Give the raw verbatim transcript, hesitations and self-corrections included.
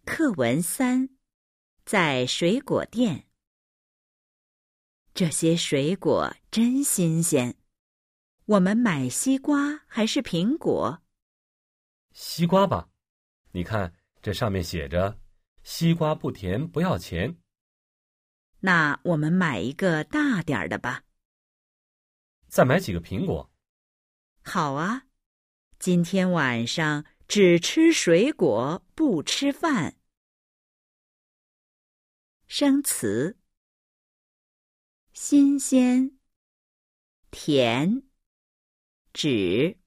课文三，在水果店。这些水果真新鲜，我们买西瓜还是苹果？ 西瓜吧，你看这上面写着西瓜不甜不要钱。 那我们买一个大点儿的吧。 再买几个苹果。 好啊，今天晚上只吃水果不吃饭。生词：新鲜、甜、纸。